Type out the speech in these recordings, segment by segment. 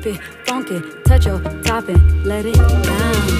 keep it funky, touch your top and let it down.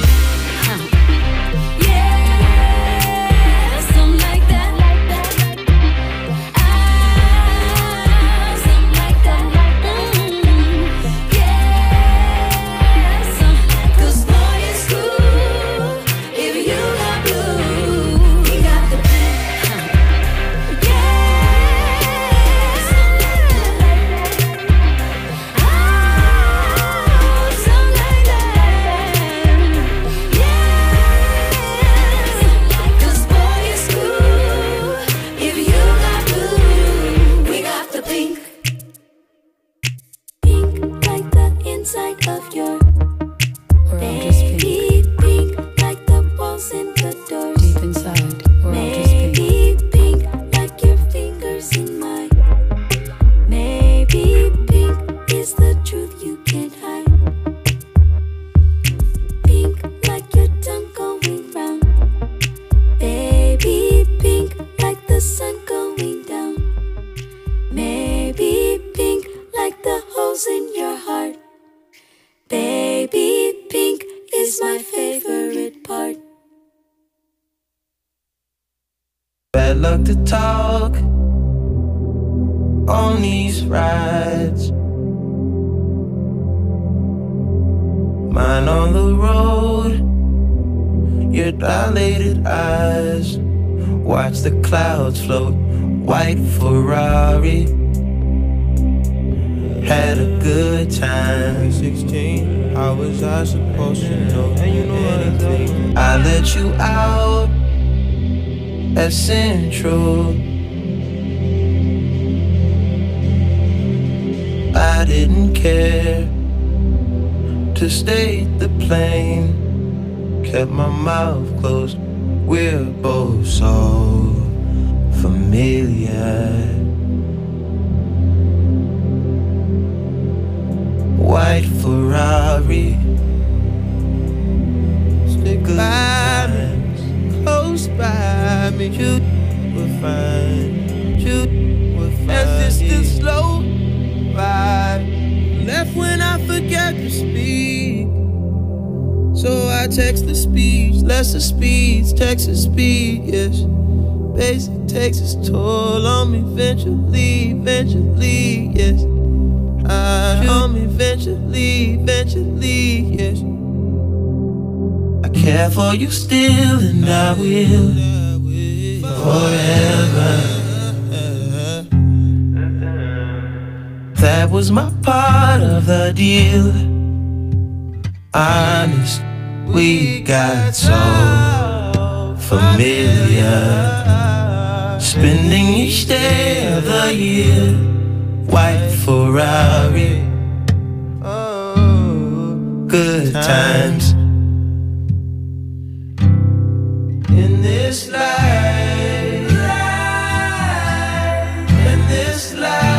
Bad luck to talk on these rides. Mine on the road, your dilated eyes. Watch the clouds float, white Ferrari. Had a good time. 16, how was I supposed to know anything? I let you out at Central. I didn't care to stay the plane. Kept my mouth closed. We're both so familiar. White Ferrari. Stick by me, close by me. You will find, you will find. As this still slow vibe. Left when I forgot to speak. So I text the speech, lesser speeds, Texas speed, yes. Basic takes its toll on me eventually, eventually, yes. On me eventually, eventually, yes. I care for you still and I will forever. That was my part of the deal. Honest, we got so familiar. Spending each day of the year. White Ferrari. Oh, good times in this life, in this life.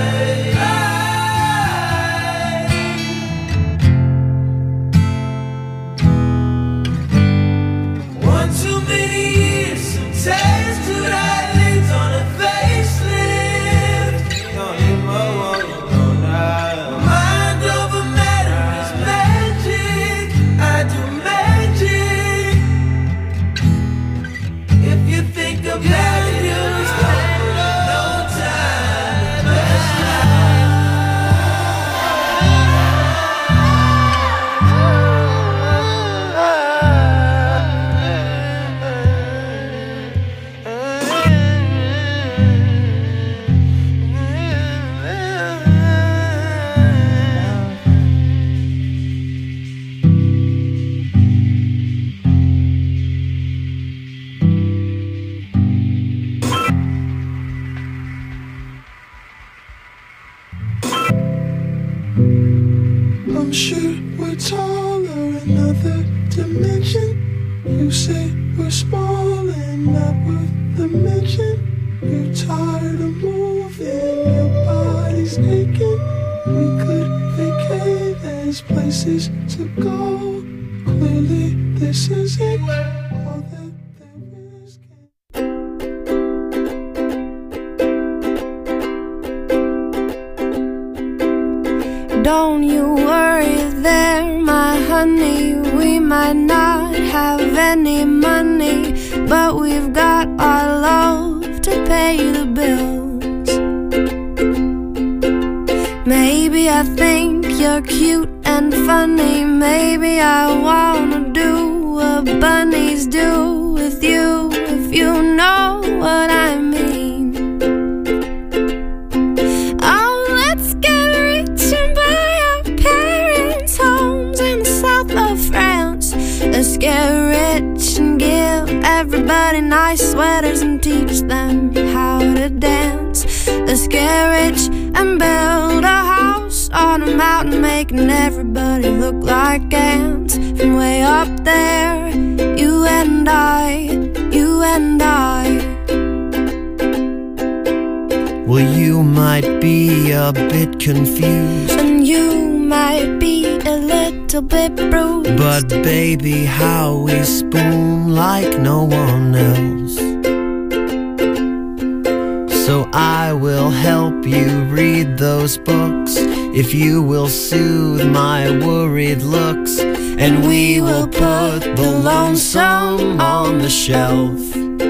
One too many years, some taste to that leads on a facelift. Don't need more, mind over matter is magic. I do magic. If you think about it, you'll spend no time. That's I'm sure we're taller in another dimension. You say we're small and not worth the mention. You're tired of moving, your body's aching. We could vacate, there's places to go. Clearly this isn't all that there is. don't you worry there, my honey. We might not have any money, but we've got our love to pay the bills. Maybe I think you're cute and funny. Maybe I wanna do what bunnies do with you, if you know what I mean. Oh, let's get rich and buy our parents' homes in the south of France. Let's get rich and give everybody nice sweaters and teach them how to dance. Let's get rich and build a house on a mountain, making everybody look like ants. From way up there, you and I, you and I. Well, you might be a bit confused, and you might be a little bit bruised, but baby, how we spoon like no one else. So I will help you read those books, if you will soothe my worried looks, and we will put the lonesome on the shelf.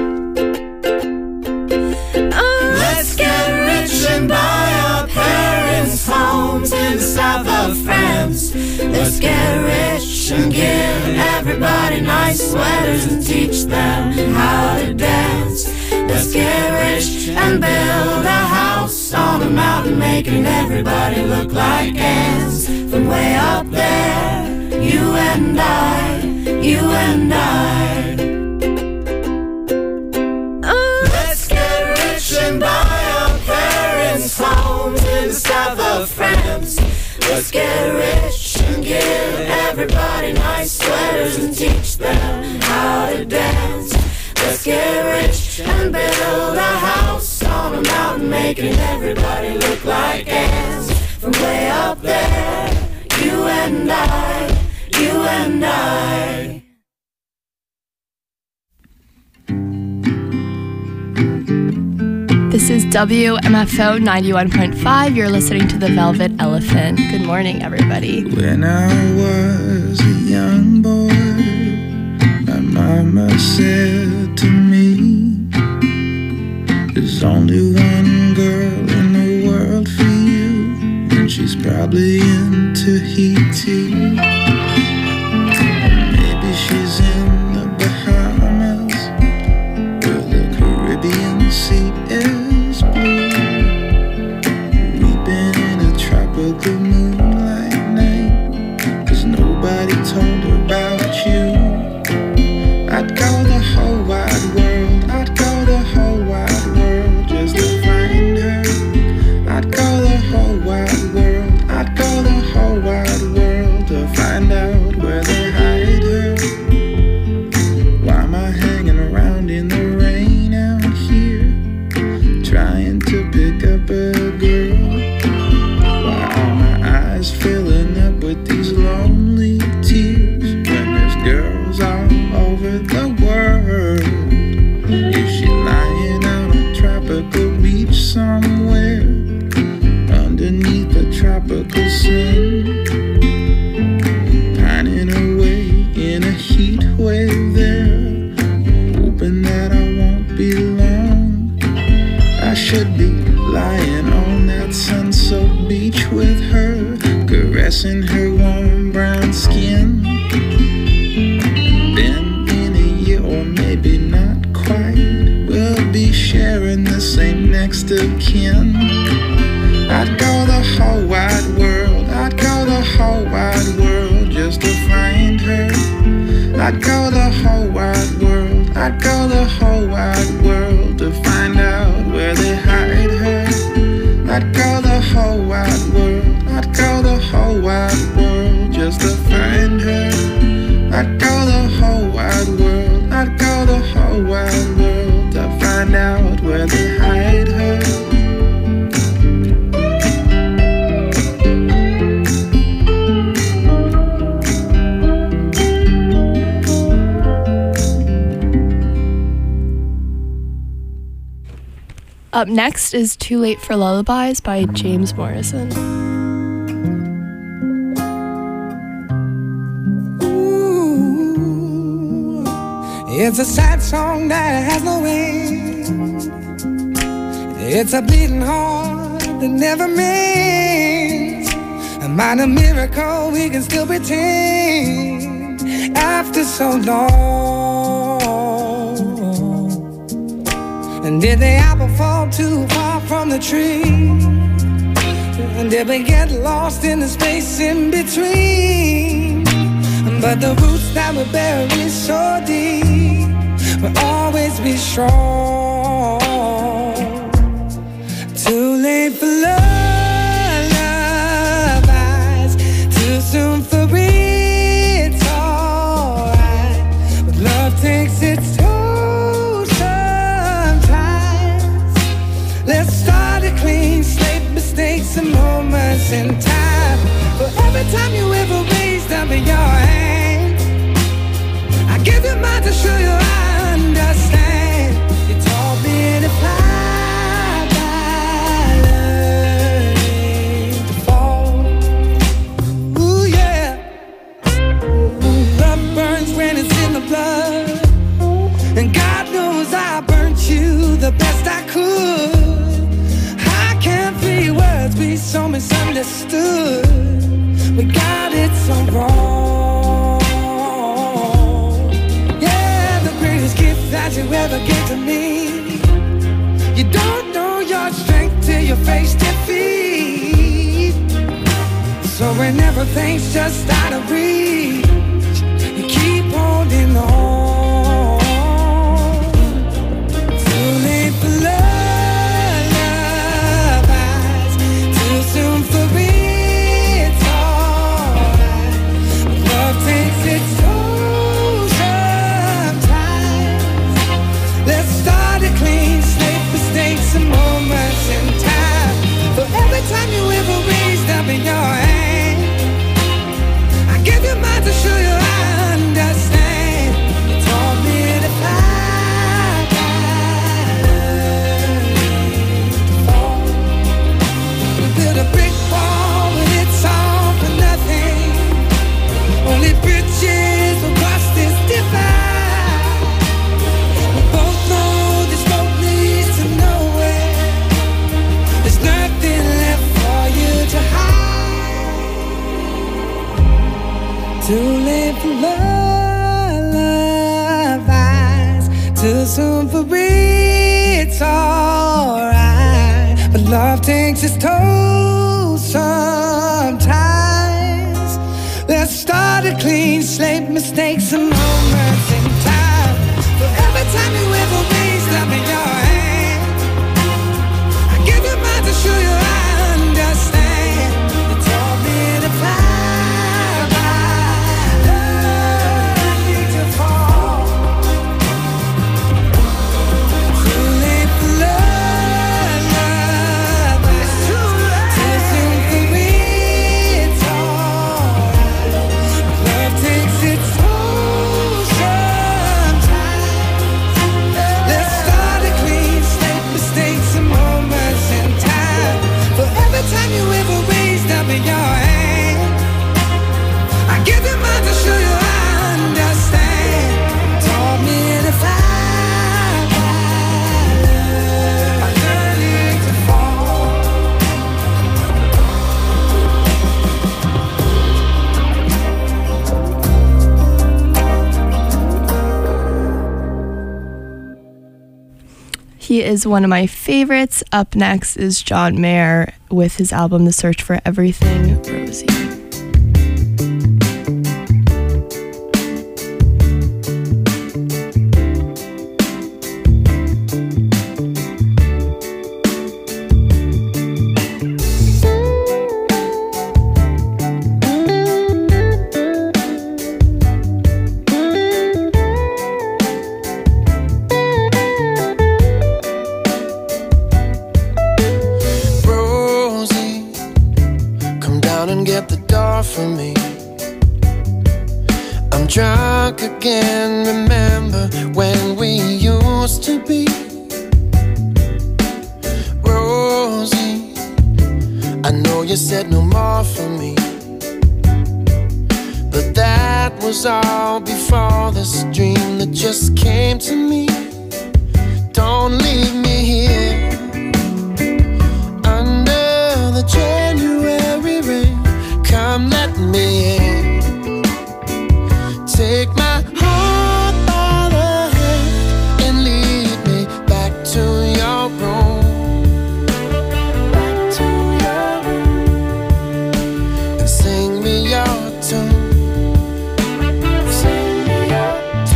Let's get rich and buy our parents' homes in the south of France. Let's get rich and give everybody nice sweaters and teach them how to dance. Let's get rich and build a house on a mountain, making everybody look like ants. From way up there, you and I, you and I. Let's get rich and buy our parents' homes in the south of France. Let's get rich and give everybody nice sweaters and teach them how to dance. Let's get rich and build a house on a mountain, making everybody look like ants. From way up there, you and I, you and I. This is WMFO 91.5. You're listening to The Velvet Elephant. Good morning, everybody. When I was a young boy, my mama said to me, there's only one girl in the world for you, and she's probably in Tahiti. Maybe she's in the Bahamas, where the Caribbean Sea is blue, weeping in a tropical moonlight night, 'cause nobody told her about you. I'd go the whole wide world, I'd go the whole wide world just to find her. I'd go the whole wide world, I'd go the whole wide world to find out where they hide her. Why am I hanging around in the rain out here, trying to pick up a girl? Why are my eyes filling up with these lonely tears when there's girls all over the world? Is she lying on a tropical beach somewhere, underneath a tropical sun, pining away in a heat wave there, hoping that I won't be long? I should be lying on that sun-soaked beach with her, caressing her warm brown skin. Then in a year, or maybe not quite, we'll be sharing the same next of kin. I'd go the whole wide world, I'd go the whole wide world just to find her. I'd go the whole wide world, I'd go the whole wide world to find out where they hide her. I'd go the whole wide world, I'd go the whole wide world just to find her. I'd go the whole wide world, I'd go the whole wide world to find out where they hide her. Up next is Too Late for Lullabies by James Morrison. It's a sad song that has no end. It's a beating heart that never mends. A minor miracle we can still pretend after so long. And did the apple fall too far from the tree? And did we get lost in the space in between? But the roots that were buried so deep will always be strong. Too late for lullabies, too soon for it's alright. But love takes its toll sometimes. Let's start a clean slate, mistakes and moments in time. For every time you ever raised up in your hand, I give you mine to show you I understand. You taught me to fly by learning to fall. Ooh, yeah. Love burns when it's in the blood, and God knows I burnt you the best I could. How can 3 words be so misunderstood? We got it so wrong. Yeah, the greatest gift that you ever gave to me. You don't know your strength till you face defeat. So when everything's just out of reach, you keep holding on. Too late for lullabies, too soon for it's alright. Love takes its toll sometimes. Let's start a clean slate, mistakes and moments in time. For every time you ever raised up in your hand, I give you mine to show you I understand. You taught me to fly by learning to fall. We built a brick wall, but it's all for nothing. Only bridges will cross this divide. We both know this road leads to nowhere. There's nothing left for you to hide. Too late for lullabies, too soon for it's alright. But love takes its toll sometimes. Let's start a clean slate, mistakes and moments in time. For every time you ever raised up in your hand, I give you mine to show you I understand. You taught me to fly by learning to fall. Too late for lullabies, too soon for it's alright. Love takes its toll sometimes. Let's start a clean slate, mistakes and moments in time. For every time you ever raised up in your hand, I give you mine to show you I understand. Taught me to fly by learning to fall. He is one of my favorites. Up next is John Mayer with his album The Search for Everything, Rosie. Rosie, come down and get the door for me. I'm drunk again, remember when we used to be. Rosie, I know you said no more for me, But that was all before this dream that just came to me. Don't leave me here under the January rain. Come let me in. Take my heart by the hand and lead me back to your room. Back to your room. And sing me your tune. Sing me your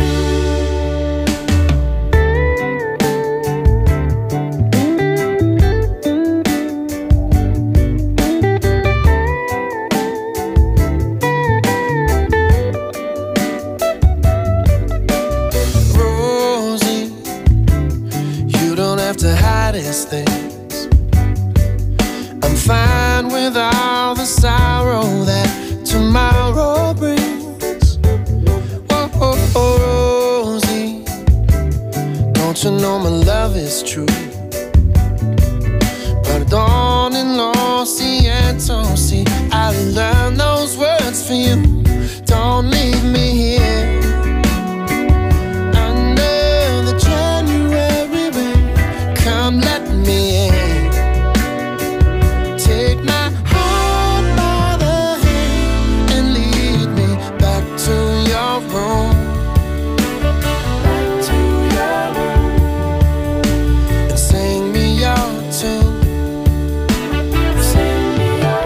to hide his things. I'm fine with all the sorrow that tomorrow brings. Oh, oh, oh, Rosie, don't you know my love is true? Pardon and lo siento, see, I learned those words for you. Don't leave me here under the January rain. Come let me in. Take my heart by the hand and lead me back to your room. Back to your room. And sing me your tune. Sing me your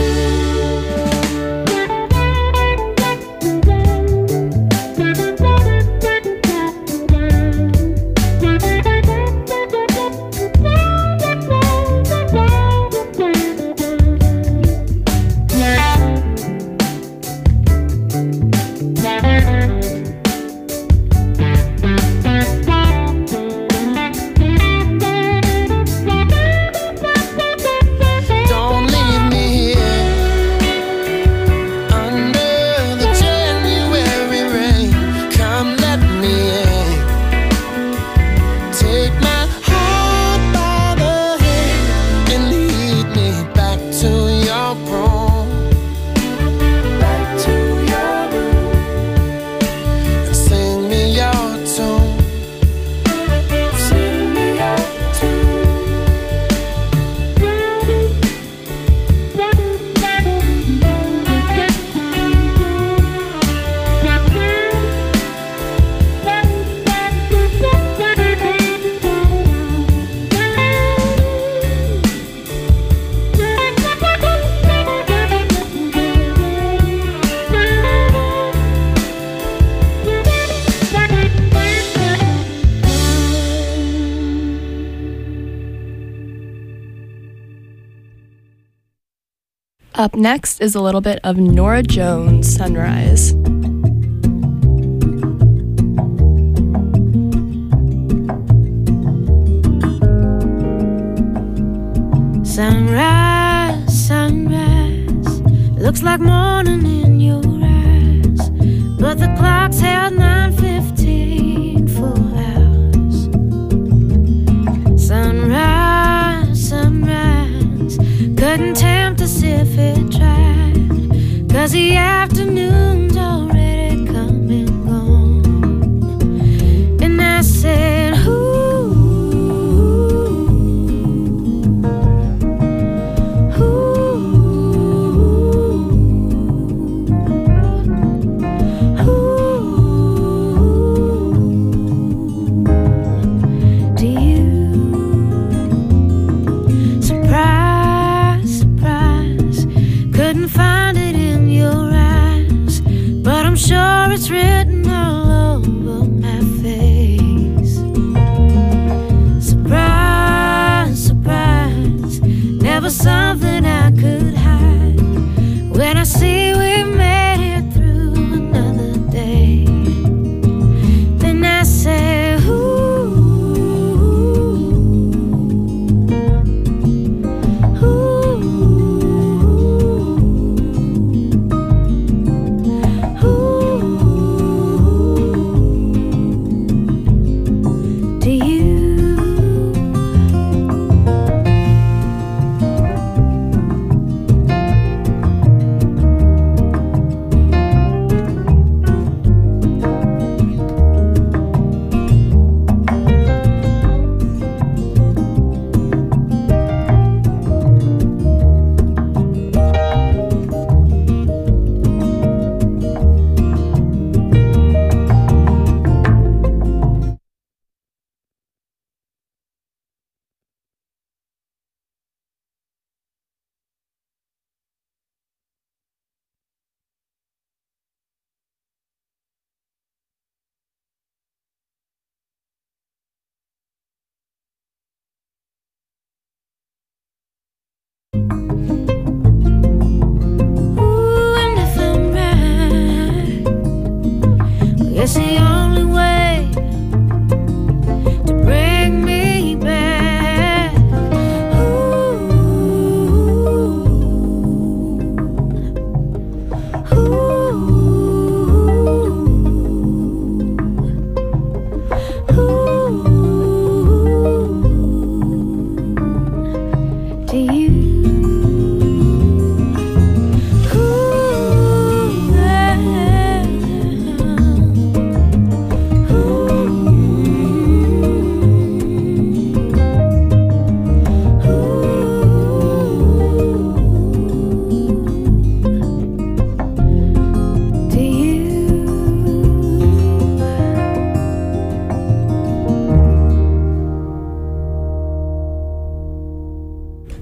Up next is a little bit of Norah Jones, Sunrise. Sunrise, sunrise, looks like morning in your eyes, but the clock's held 9:15 for hours. Sunrise, sunrise, couldn't tempt us if it tried, 'cause the afternoon's already come and gone. And I said, sure it's written all over my face. Surprise, surprise, never something I could hide. When I see we made it through another day, then I say, ooh,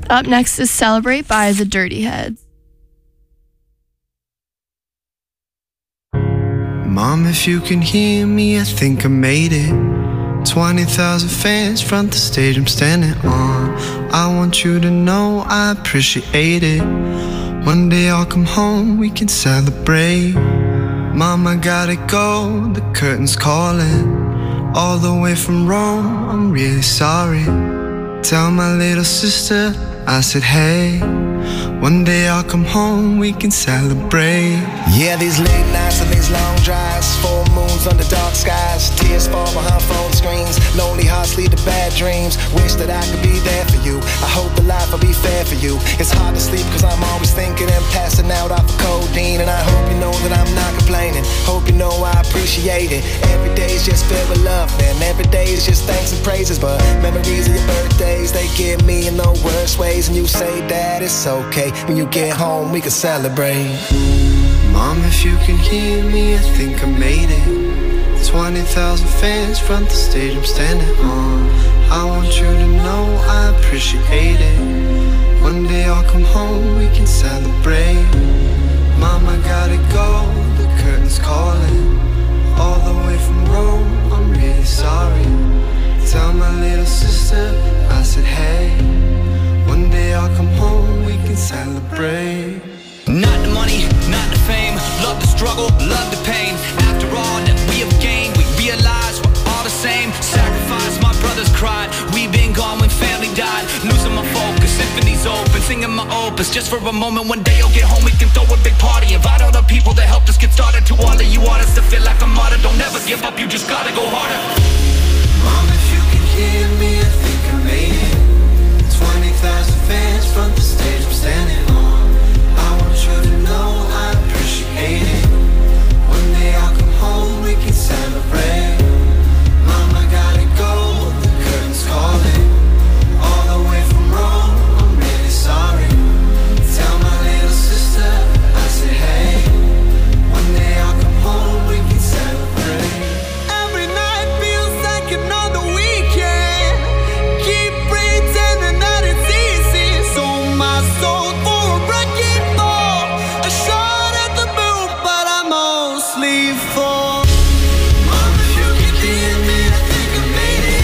Up next is Celebrate by the Dirty Heads. Mom, if you can hear me, I think I made it. 20,000 fans front the stage I'm standing on. I want you to know I appreciate it. One day I'll come home, we can celebrate. Mom, I gotta go, the curtain's calling. All the way from Rome, I'm really sorry. Tell my little sister I said hey. One day I'll come home, we can celebrate. Yeah, these late nights and these long drives, full moons under dark skies, tears fall behind phone screens, lonely hearts lead to bad dreams. Wish that I could be there for you, I hope the life will be fair for you. It's hard to sleep cause I'm always thinking and passing out off of codeine. And I hope you know that I'm not complaining, hope you know I appreciate it. Every day is just filled with love, man, every day is just thanks and praises. But memories of your birthdays, they get me in the worst ways. And you say that it's okay, when you get home we can celebrate. Mom, if you can hear me, I think I made it. 20,000 fans front the stage I'm standing on. I want you to know I appreciate it. One day I'll come home, we can celebrate. Mom, I gotta go, the curtain's calling. All the way from Rome, I'm really sorry. Tell my little sister I said hey. One day I'll come home, we can celebrate. Not the money, not the fame, love the struggle, love the pain. After all that we have gained, we realize we're all the same. Sacrifice, my brothers cried, we've been gone when family died. Losing my focus, symphonies open, singing my opus. Just for a moment, one day I'll get home, we can throw a big party. Invite all the people that helped us get started. To all of you artists that feel like a martyr, don't ever give up, you just gotta go harder. Mom, if you can hear me, I think I made it. 20,000 fans front the stage I'm standing on. I want you to know I appreciate it. One day I'll come home, we can celebrate. Mom, I gotta go, the curtain's calling. All the way from Rome, I'm really sorry. Tell my little sister I said hey. One day I'll come home, we can celebrate. Every night feels like another weekend. Keep pretending that it's easy. Sold my soul for a wrecking ball, a shot at the moon, but I mostly fall. Mom, if you can hear me, I think I made it.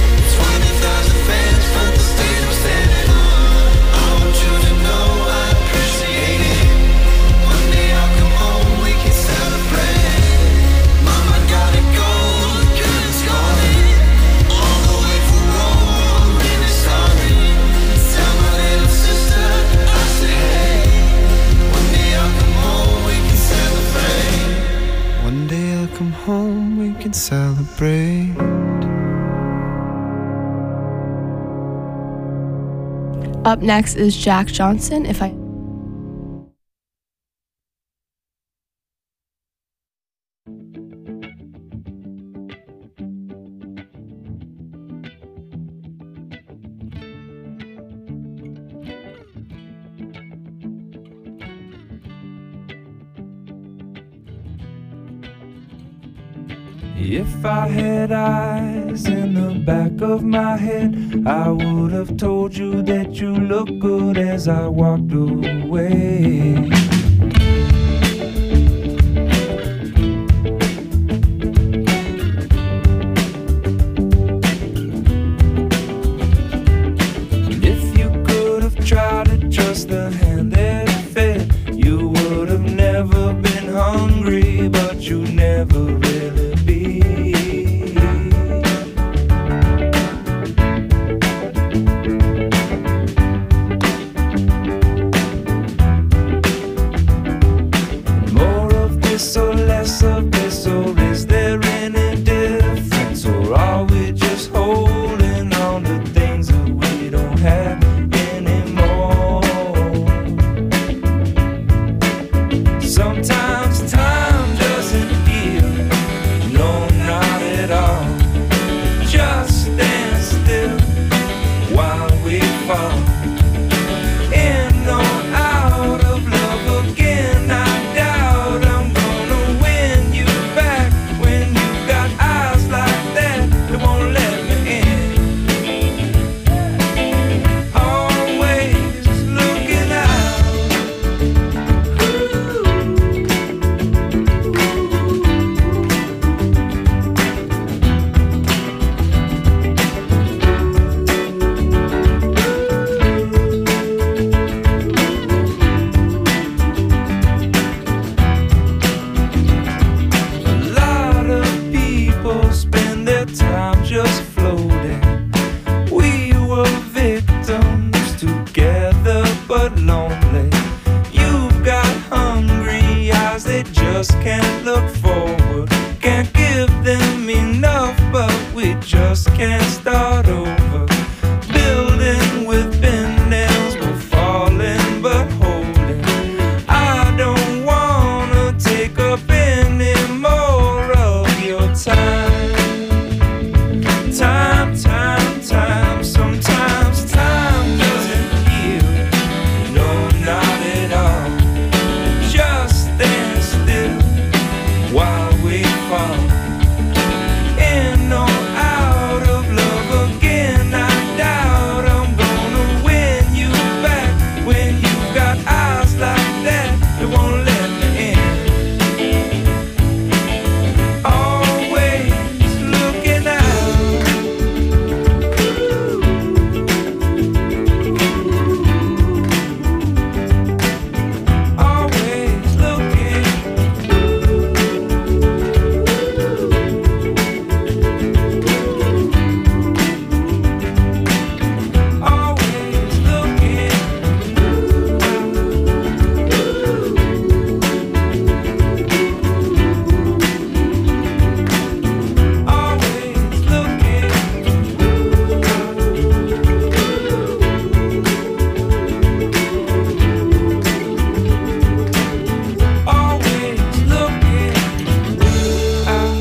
20,000 fans front the stage I'm standing on. I want you to know I appreciate it. One day I'll come home, we can celebrate. Mom, I gotta go, the curtain's calling. All the way from Rome, I'm really sorry. Tell my little sister I said hey. One day I'll come home, we can celebrate. One day I'll come home, we can celebrate. Up next is Jack Johnson, If I... If I had eyes in the back of my head, I would have told you that you look good as I walked away. If you could have tried to trust the hand that fed, you would have never been hungry, but you never really be. but lonely. You've got hungry eyes that just can't look forward. Can't give them enough, but we just can't start over. Building with bent nails, we're falling but holding. I don't wanna take up any more of your time. Time, time, time. Sometimes time doesn't heal. No, not at all. Just stand still while we fall. In or out of love again, I doubt I'm gonna win you back. When you've got eyes like that, it won't let me in. Always looking out. Always looking. Always looking. Always looking. Always looking out.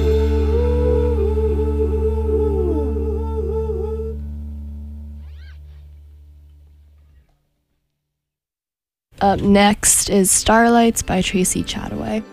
Up next is Starlights by Tracy Chataway.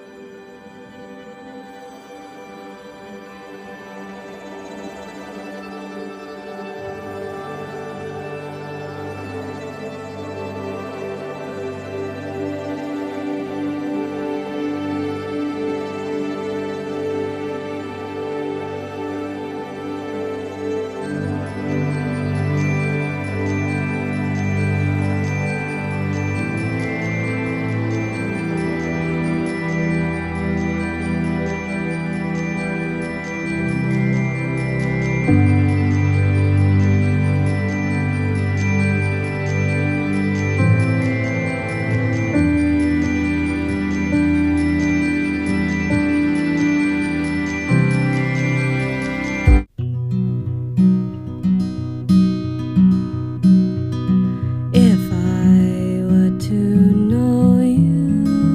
If I were to know you,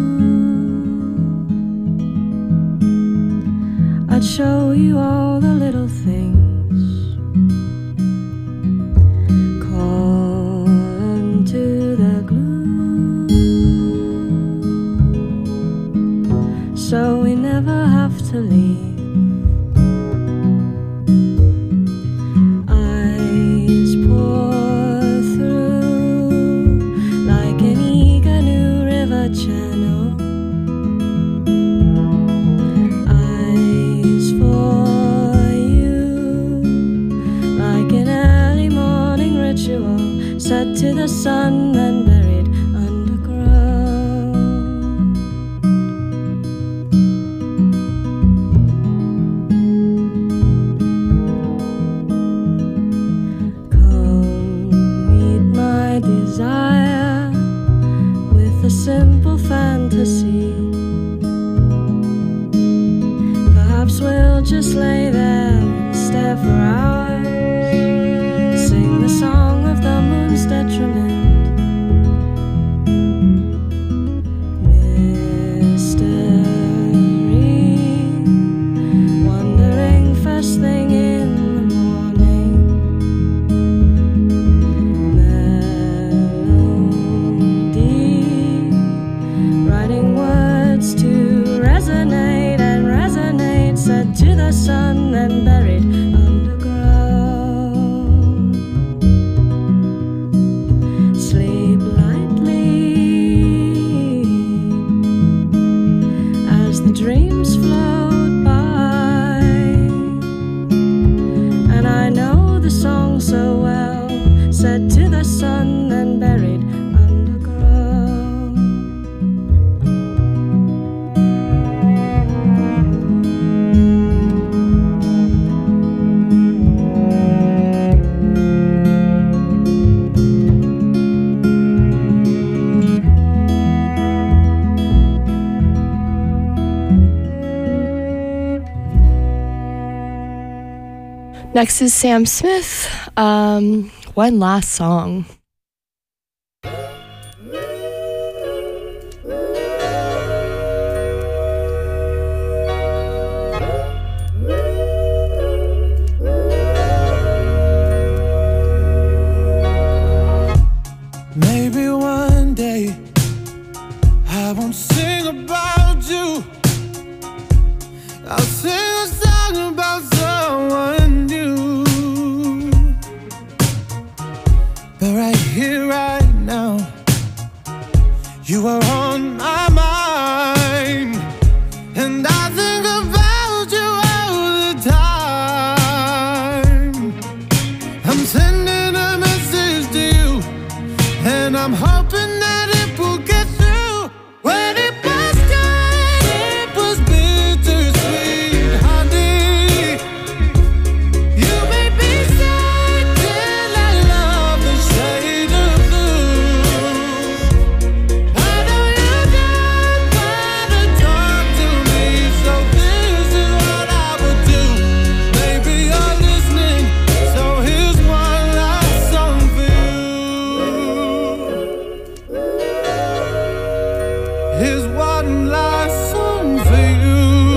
I'd show you all the little things, call into the glue, so we never have to leave. Eyes pour through like an eager new river channel. Eyes for you like an early morning ritual set to the sun and buried underground. Come meet my desire with a simple fantasy. Perhaps we'll just lay there and stare for hours, sing the song of the moon's detriment. Mystery, wondering first thing in the morning. Melody, writing words to resonate and resonate, set to the sun and buried underground. Next is Sam Smith. One Last Song. Maybe one day I won't sing about you. I'll sing a song about someone new. But right here, right now, you are on my mind, and I think about you all the time. I'm sending a message to you, and I'm hoping that it will get through. When it was good, it was bittersweet, honey. You made me sad till I love the shade of blue. I know you don't wanna talk to me, so this is what I would do. Maybe you're listening, so here's one last song for you. Here's one last song for you.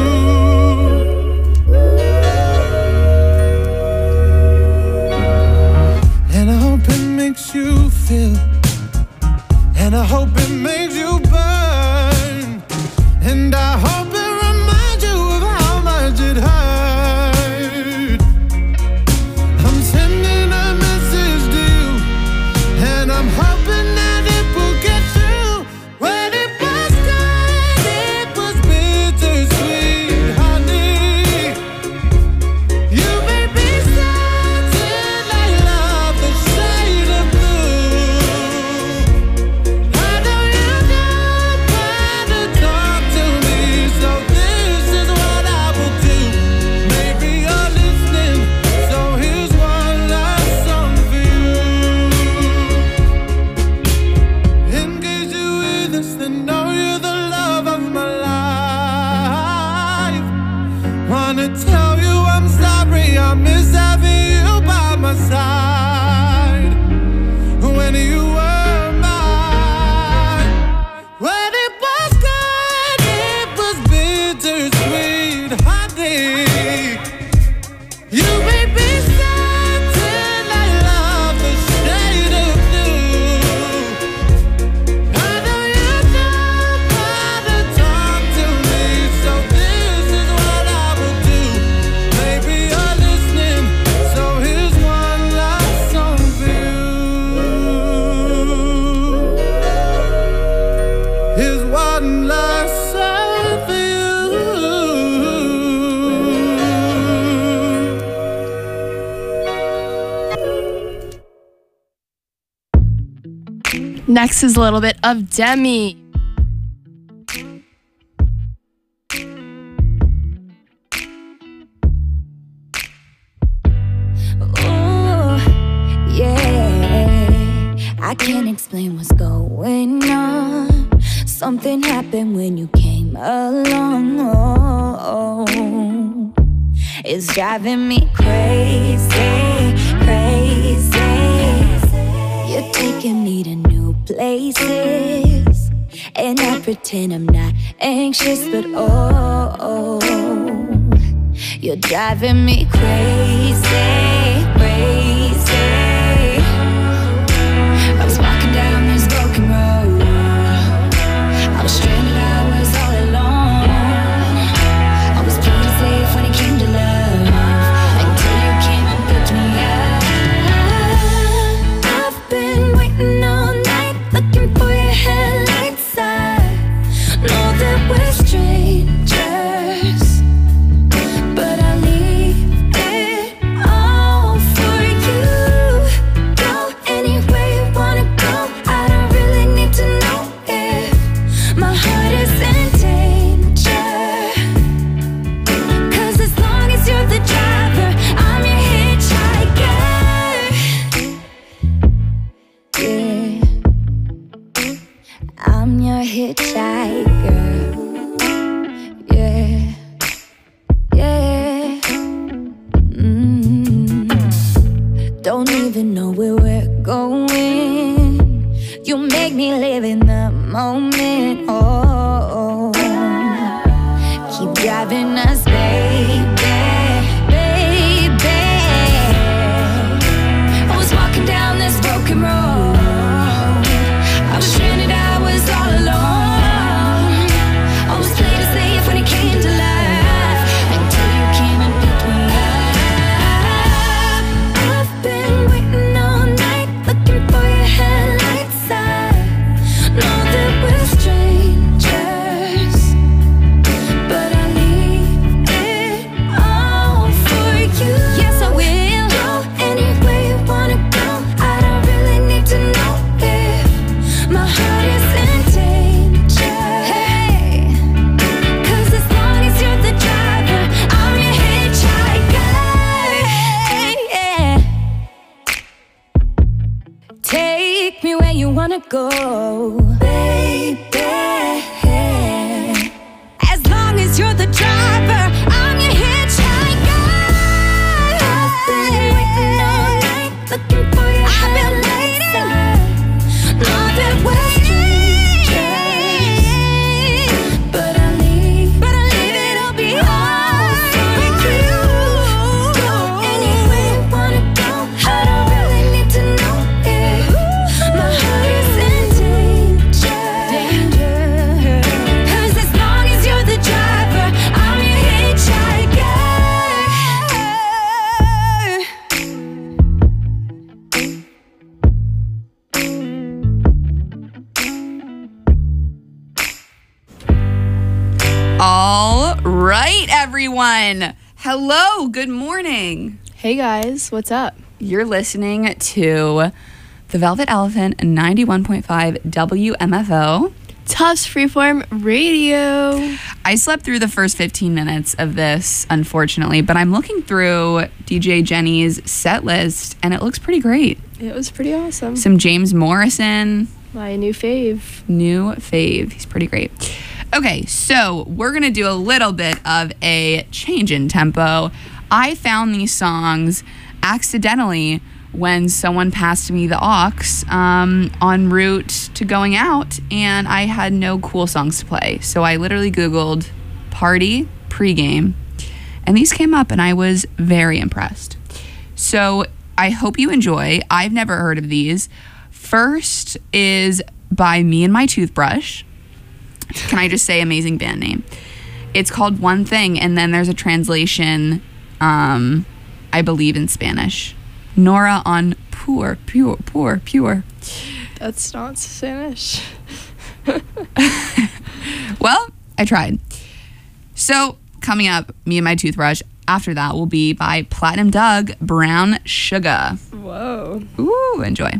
And I hope it makes you feel, and I hope it makes you burn, and I hope it reminds you of how much it hurt. I'm sending a message to you, and I'm hoping that it will get through. When it was good, it was bittersweet, honey. You made me sad till I love the shade of blue. I know you don't wanna talk to me, so this is what I will do. Maybe you're listening, so here's one last song for you. In case you're with us, then know you're the love of my life. Wanna tell you I'm sorry, I miss having you by my side when you were mine. When it was good, it was bittersweet, honey. You made me sad till I love the shade of blue. I know you don't wanna talk to me, so this is what I will do. Maybe you're listening, so here's one last song for you. Here's one last song for you. Next is a little bit of Demi. Ooh, yeah. I can't explain what's going on. Something happened when you came along. Oh, it's driving me crazy, crazy. You're taking me to new places, and I pretend I'm not anxious, but oh, you're driving me crazy, crazy. I was walking down this broken road. I was stranded, I was all alone. I was playing safe when it came to love, until you came and picked me up. I've been waiting all night, looking for your headlights. I know that we're strangers, but I leave it all for you. Go anywhere you wanna go. I don't really need to know if my heart is in danger, 'cause as long as you're the driver, I'm your hitchhiker. Yeah, I'm your hitchhiker. Yeah, yeah. Mm-hmm. live in the moment. Oh, keep driving us, baby, baby. I was walking down this broken road. I was stranded, I was all alone. I was playing it safe when it came to life, until you came and picked me up. I've been waiting all night, looking for your headlights. I know that we're strangers, but I leave it all for you. Yes, I will go anywhere you wanna go. I don't really need to know if my heart is in danger. Hey, 'cause as long as you're the driver, I'm your hitchhiker. Yeah. Take me where you wanna go, baby. As long as you're the driver, I'm your hitchhiker. I've been waiting all night, looking for your I've been waiting. Know that we're strangers, but I leave it all behind for you. Go anywhere you wanna go. I don't really need to know if my heart is in danger. 'Cause as long as you're the driver, I'm your hitchhiker. All right, everyone. Hello, good morning. Hey guys, what's up? You're listening to The Velvet Elephant 91.5 WMFO. Tufts Freeform Radio. I slept through the first 15 minutes of this, unfortunately, but I'm looking through DJ Jenny's set list, and it looks pretty great. It was pretty awesome. Some James Morrison. My new fave. He's pretty great. Okay, so we're going to do a little bit of a change in tempo. I found these songs accidentally when someone passed me the aux en route to going out, and I had no cool songs to play. So I literally Googled party pregame, and these came up, and I was very impressed. So I hope you enjoy. I've never heard of these. First is by Me and My Toothbrush. Can I just say amazing band name? It's called One Thing, and then there's a translation, I believe in Spanish. Nora on Pure. That's not Spanish. Well, I tried. So, coming up, Me and My Toothbrush. After that will be by Platinum Doug, Brown Sugar. Whoa. Ooh, enjoy.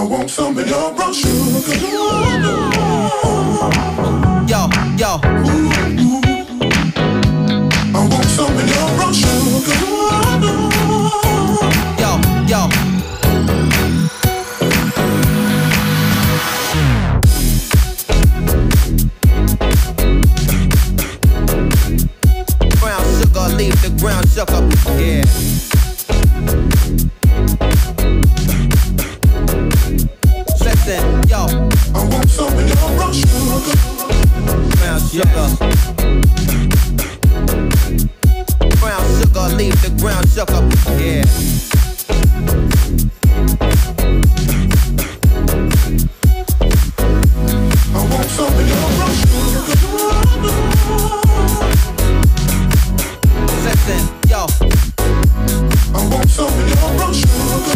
want some of your brown sugar. Yo, yo. I want some of your brown sugar. Yo, yo. Brown sugar, leave the ground shook up. Yeah. Listen, yo. I want some of your brown sugar. Brown sugar. Brown sugar, leave the ground shook up. Yeah. I want some of your brown sugar. Listen, yo. I want some of your brown sugar.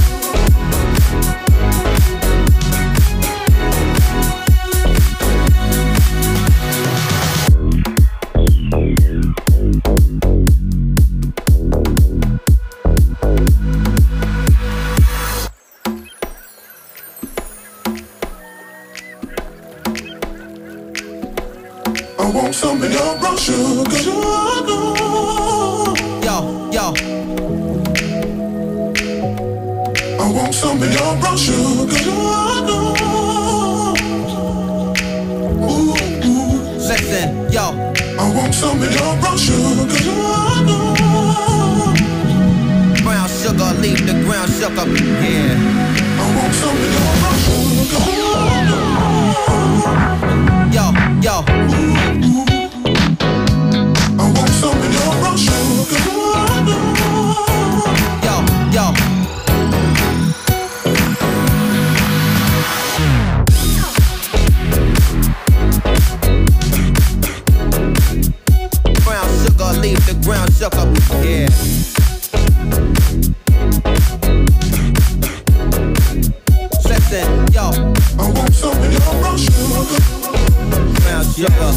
I want some of your brown sugar. Yo, yo. I want some of your brown sugar. Ooh, ooh. Listen, yo. I want some of your brown sugar. Brown sugar, leave the ground shook up. Yeah. I want some of your brown sugar. Yo, yo. I want some of your brown sugar. Yo, yo. Brown sugar, leave the ground shook up. Yeah. Listen, yo. I want some of your brown sugar. Brown sugar.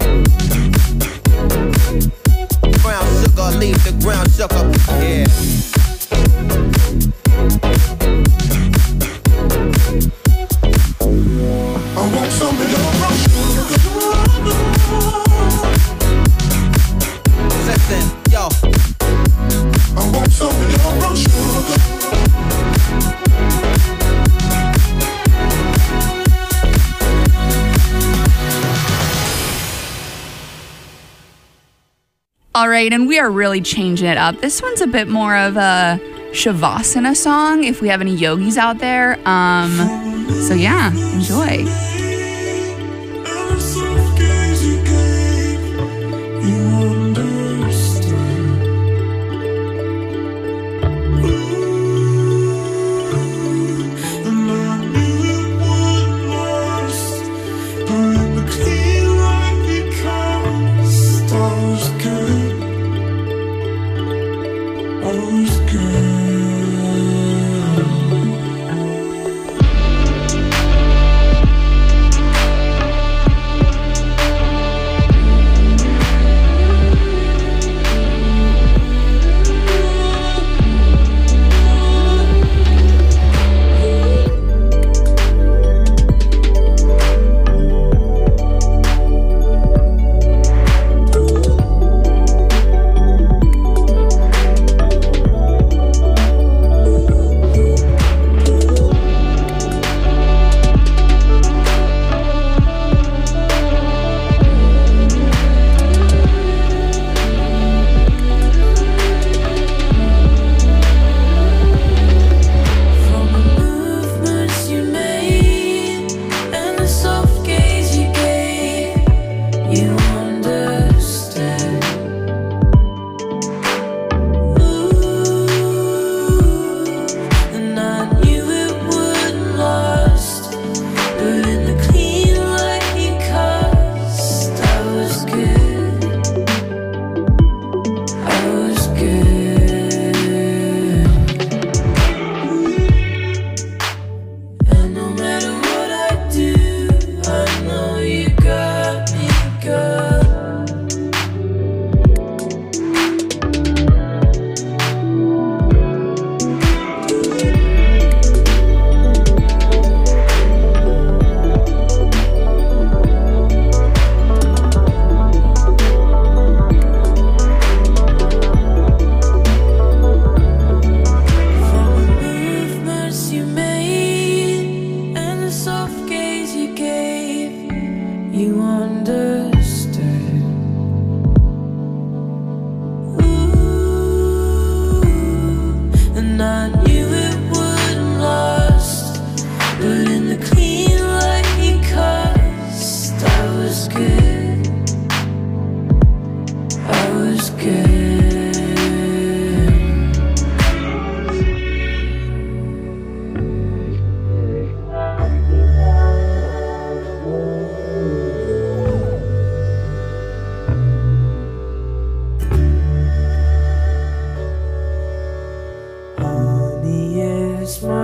Brown sugar, leave the ground shook up. Yeah. I want some of your brown sugar. Listen, yo. I want some of your brown sugar. All right, and we are really changing it up. This one's a bit more of a Shavasana song, if we have any yogis out there. So yeah, enjoy.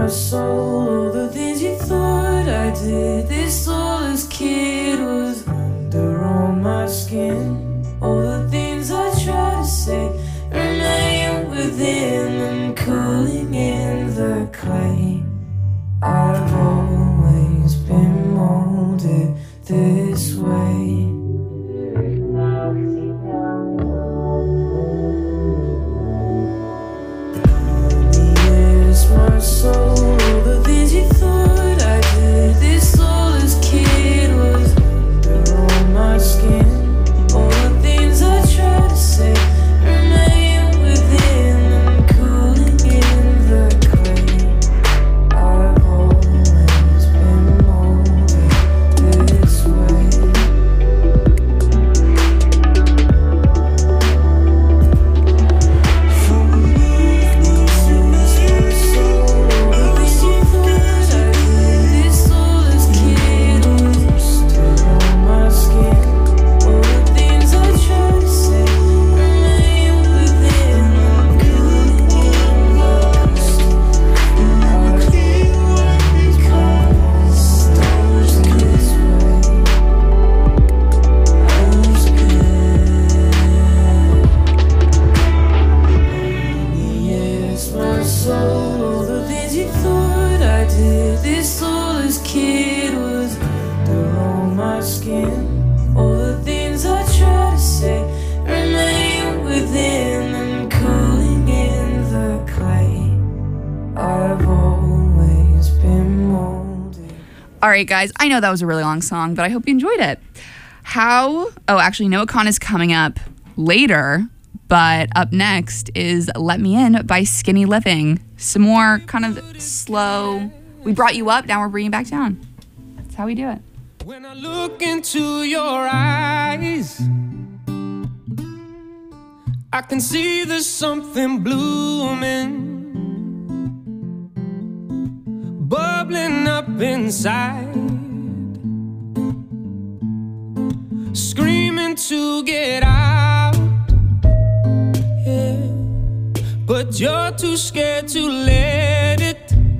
my soul. All the things you thought I did, this soulless kid was under on my skin. All the things I try to say remain within and cooling in the clay. I've always been molded this way. Yes, my soul, all the things you thought I did, this soulless kid was under on my skin. All the things I try to say remain within and cooling in the clay. I've always been molded this way. All right, guys, I know that was a really long song, but I hope you enjoyed it. Actually, Noah Kahan is coming up later, but up next is Let Me In by Skinny Living. Some more kind of slow. We brought you up, now we're bringing you back down. That's how we do it. When I look into your eyes, I can see there's something blooming, bubbling up inside, screaming to get out, yeah. But you're too scared to let it.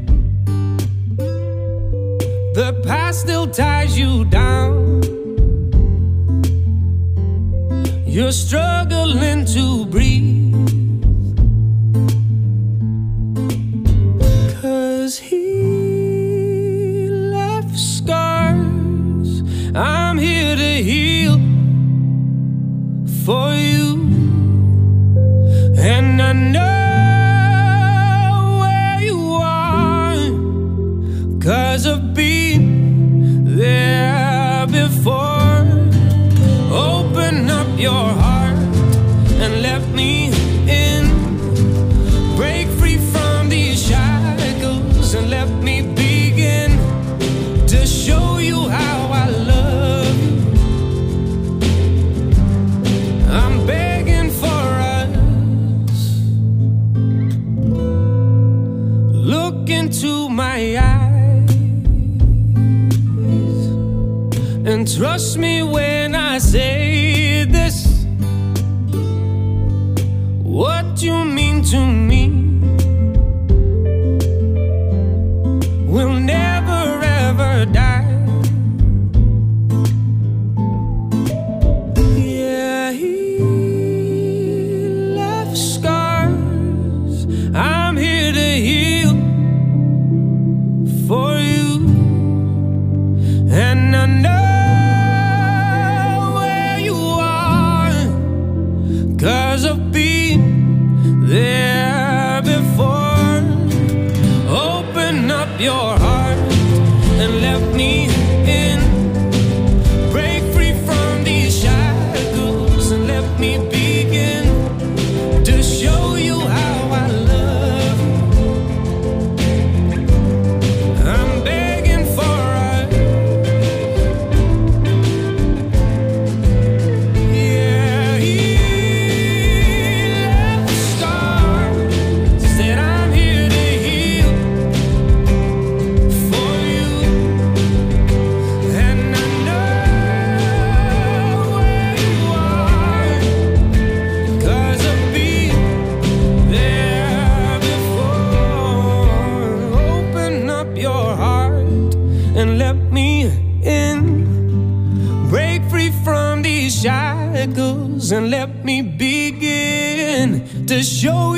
The past still ties you down. You're struggling to breathe, 'cause he left scars. I'm here to heal for you, and I know where you are, 'cause I've been there before. Open up your heart and let me in. Break free from these shackles and let me begin to show you how I love you. I'm begging for us. Look into my eyes and trust me when I say this. What you mean to me will never ever die. Yeah, he left scars. I'm here to heal for you, and I know 'cause I've been there before. Open up your heart and let me in. Break free from these shackles and let me begin to show you how I love you. I'm begging for us. Yeah,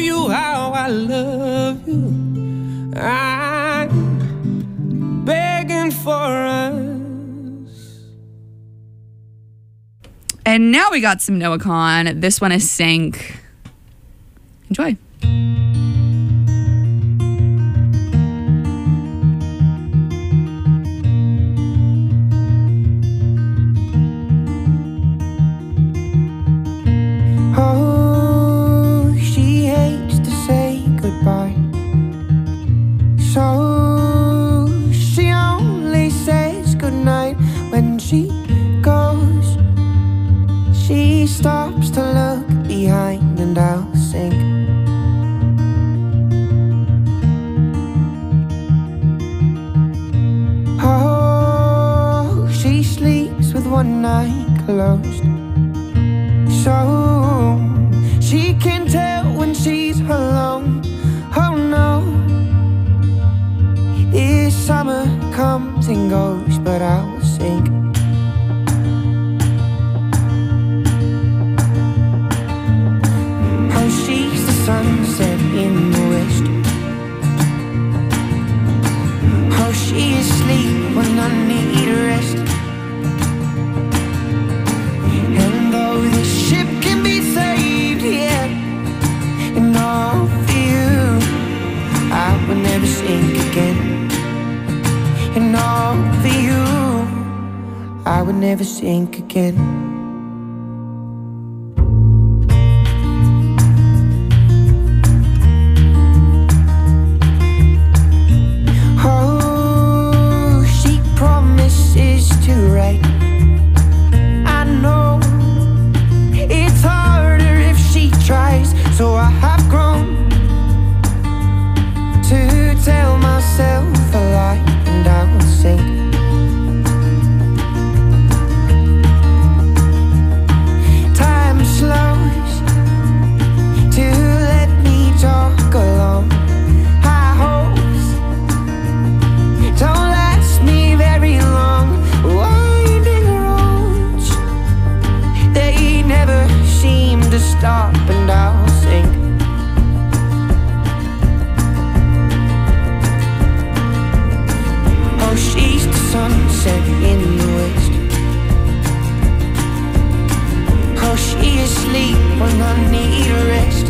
you how I love you. I'm begging for us. And now we got some Noah Kahan. This one is Sink. Enjoy. Oh, she hates to say goodbye, so she only says goodnight when she goes. She stops to look behind and I'll sink. Oh, she sleeps with one eye closed, so she can tell when she's alone. Oh no, this summer comes and goes, but I will sink. Oh, she's the sunset in the west. Oh, she is asleep when I need a rest. And though this ship can be saved, yeah, and all for you, I will never sink again. And all for you, I would never sink again. Oh, she promises to write. I know it's harder if she tries, so I have grown to tell myself a lie, and I will sink. Time slows to let me talk alone. High hopes don't last me very long. Winding roads, they never seem to stop, and I'll sink. Oh, she's the sunset in the west. Oh, she is asleep when I need a rest.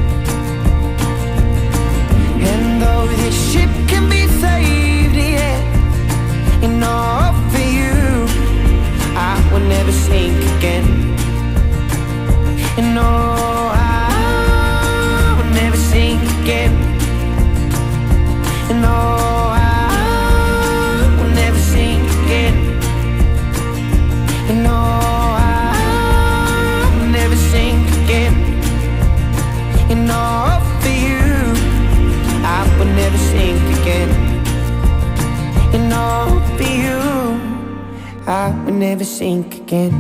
And though this ship can be saved, yeah, and all for you, I will never sink again. And no, I will never sink again. And no, I will never sink again. And no, I will never sink again. And all for you, I will never sink again. And all for you, I will never sink again.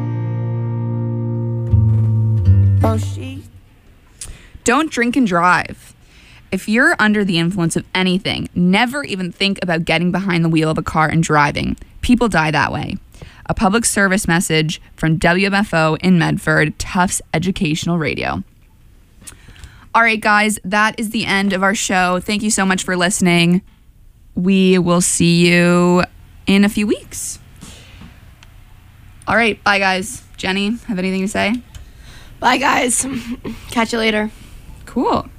Oh, she. Don't drink and drive. If you're under the influence of anything, never even think about getting behind the wheel of a car and driving. People die that way. A public service message from WMFO in Medford, Tufts Educational Radio. All right, guys, that is the end of our show. Thank you so much for listening. We will see you in a few weeks. All right, bye, guys. Jenny, have anything to say? Bye, guys. Catch you later. Cool.